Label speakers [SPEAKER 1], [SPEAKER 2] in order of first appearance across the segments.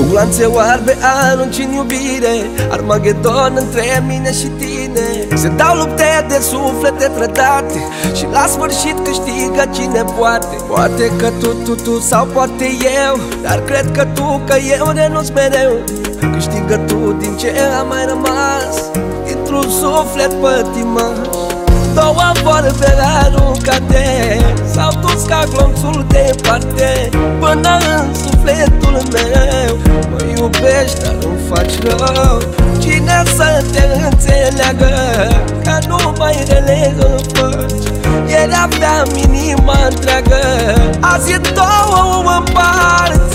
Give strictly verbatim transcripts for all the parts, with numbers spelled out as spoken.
[SPEAKER 1] Nuanțe oarbe arunci în iubire, Armagedon între mine și tine. Se dau lupte de suflete trădate și la sfârșit câștigă cine poate. Poate că tu, tu, tu sau poate eu, dar cred că tu, că eu renunț mereu. Câștigă tu din ce a mai rămas dintr-un suflet pătimaș. Două vorbe aruncate s-au dus ca glonțul departe până în sufletul meu. Mă iubești, dar îmi faci rău. Cine să te înțeleagă că nu mai rele îmi faci? Ieri aveam inima întreagă, azi e două mă împart.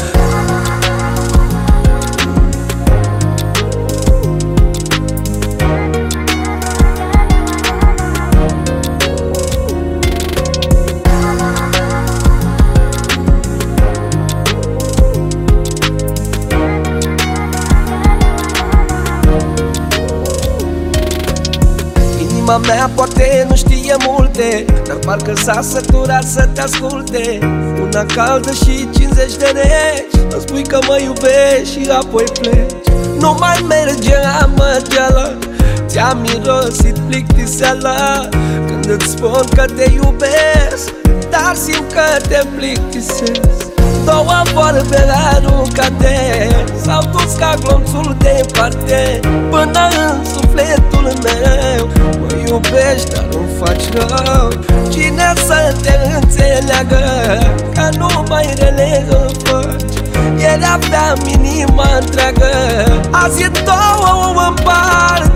[SPEAKER 1] Inima mea poate nu știe multe, dar parcă s-a săturat să te asculte. Una caldă și cincizeci de reci, îmi spui că mă iubești și apoi pleci. Nu mai merge amăgeala, ți-am mirosit plictiseala când îți spun că te iubesc, dar simt că te plictisesc. Două vorbe aruncate s-au dus ca glonțul departe până în sufletul meu. Mă iubești, dar îmi faci rău. Cine să te înțeleagă că nu mai rele îmi faci? Ieri aveam inima întreagă, azi e două mă împart.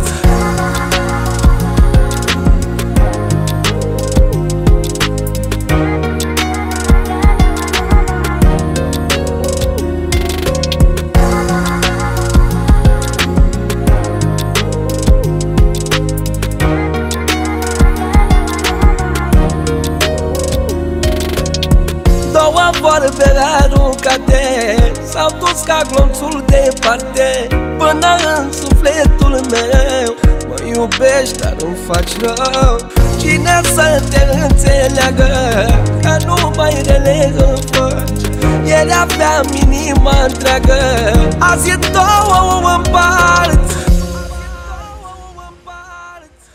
[SPEAKER 1] Două vorbe aruncate s-au dus ca glonțul departe până în sufletul meu. Mă iubești, dar îmi faci rău. Cine să te înțeleagă că nu mai rele îmi faci? Ieri aveam inima întreagă, azi e două mă împart.